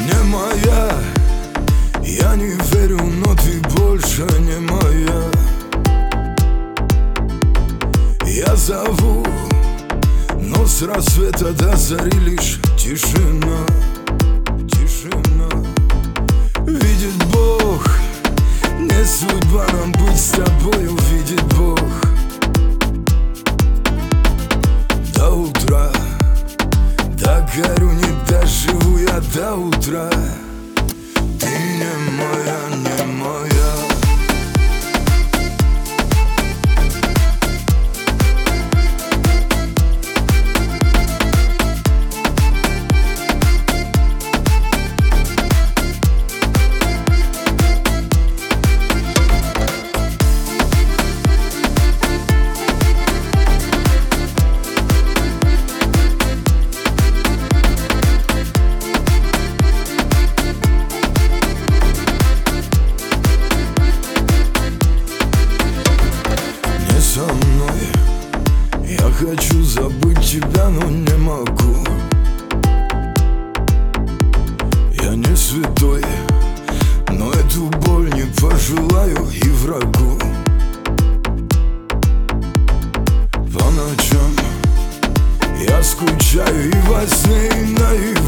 не моя. Я не верю, но ты больше не моя. Я зову, но с рассвета до зари лишь тишина. Тишина. Видит Бог, не судьба нам быть с тобою, видит Бог. До утра, так горю, не доживу я до утра. Ты не моя, не моя. Со мной я хочу забыть тебя, но не могу. Я не святой, но эту боль не пожелаю и врагу. По ночам я скучаю и во сне, и наяву.